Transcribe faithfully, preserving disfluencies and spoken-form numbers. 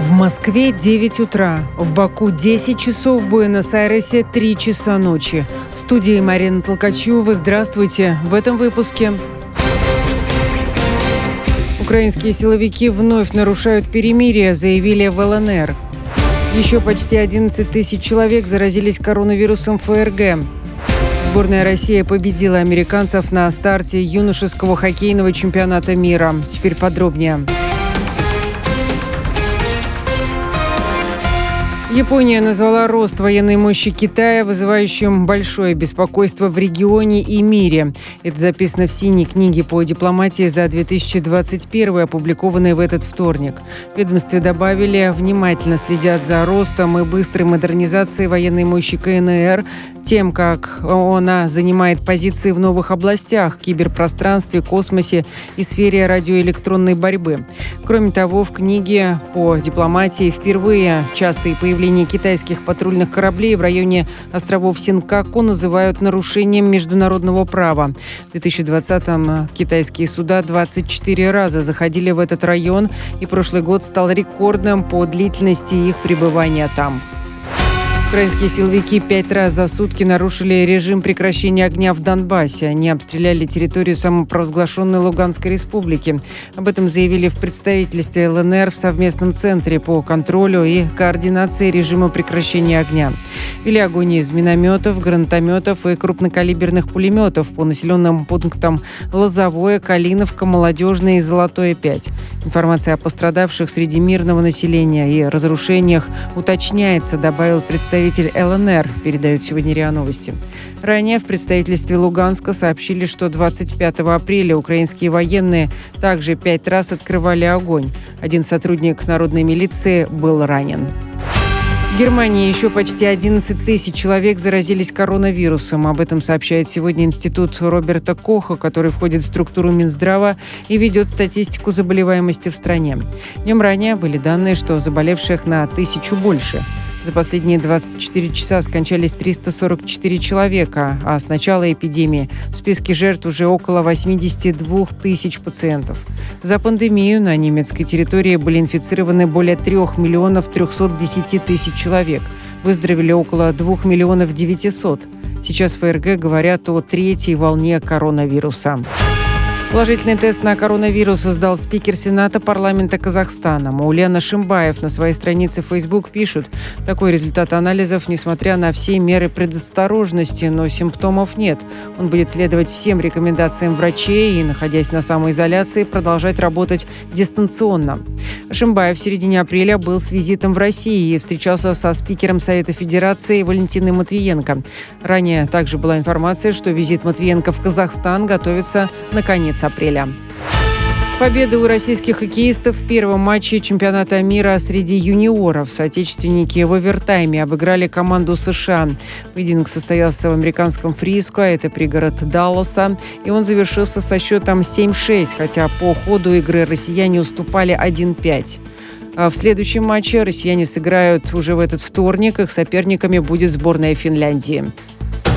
В Москве девять утра, в Баку десять часов, в Буэнос-Айресе три часа ночи. В студии Марина Толкачева. Здравствуйте. В этом выпуске. Украинские силовики вновь нарушают перемирие, заявили в эл эн эр. Еще почти одиннадцать тысяч человек заразились коронавирусом эф эр гэ. Сборная России победила американцев на старте юношеского хоккейного чемпионата мира. Теперь подробнее. Япония назвала рост военной мощи Китая вызывающим большое беспокойство в регионе и мире. Это записано в «Синей книге по дипломатии» за две тысячи двадцать первый, опубликованной в этот вторник. В ведомстве добавили, внимательно следят за ростом и быстрой модернизацией военной мощи ка эн эр, тем, как она занимает позиции в новых областях – киберпространстве, космосе и сфере радиоэлектронной борьбы. Кроме того, в книге по дипломатии впервые частые появления китайских патрульных кораблей в районе островов Синкаку называют нарушением международного права. В две тысячи двадцатом китайские суда двадцать четыре раза заходили в этот район, и прошлый год стал рекордным по длительности их пребывания там. Украинские силовики пять раз за сутки нарушили режим прекращения огня в Донбассе. Они обстреляли территорию самопровозглашенной Луганской республики. Об этом заявили в представительстве эл эн эр в совместном центре по контролю и координации режима прекращения огня. Вели огонь из минометов, гранатометов и крупнокалиберных пулеметов по населенным пунктам Лозовое, Калиновка, Молодежное и Золотое пять. Информация о пострадавших среди мирного населения и разрушениях уточняется, добавил представитель эл эн эр, передают сегодня РИА Новости. Ранее в представительстве Луганска сообщили, что двадцать пятого апреля украинские военные также пять раз открывали огонь. Один сотрудник народной милиции был ранен. В Германии еще почти одиннадцать тысяч человек заразились коронавирусом. Об этом сообщает сегодня Институт Роберта Коха, который входит в структуру Минздрава и ведет статистику заболеваемости в стране. Днем ранее были данные, что заболевших на тысячу больше. За последние двадцать четыре часа скончались триста сорок четыре человека, а с начала эпидемии в списке жертв уже около восемьдесят две тысячи пациентов. За пандемию на немецкой территории были инфицированы более трех миллионов трехсот десяти тысяч человек. Выздоровели около двух миллионов девятисот. Сейчас в эф эр гэ говорят о третьей волне коронавируса. Положительный тест на коронавирус сдал спикер Сената парламента Казахстана. Маулен Ашимбаев на своей странице в Facebook пишут: такой результат анализов, несмотря на все меры предосторожности, но симптомов нет. Он будет следовать всем рекомендациям врачей и, находясь на самоизоляции, продолжать работать дистанционно. Ашимбаев в середине апреля был с визитом в России и встречался со спикером Совета Федерации Валентиной Матвиенко. Ранее также была информация, что визит Матвиенко в Казахстан готовится на конец апреля. Победа у российских хоккеистов в первом матче чемпионата мира среди юниоров. Соотечественники в овертайме обыграли команду США. Поединок состоялся в американском Фриско, это пригород Далласа, и он завершился со счетом семь шесть, хотя по ходу игры россияне уступали один пять. В следующем матче россияне сыграют уже в этот вторник. Их соперниками будет сборная Финляндии.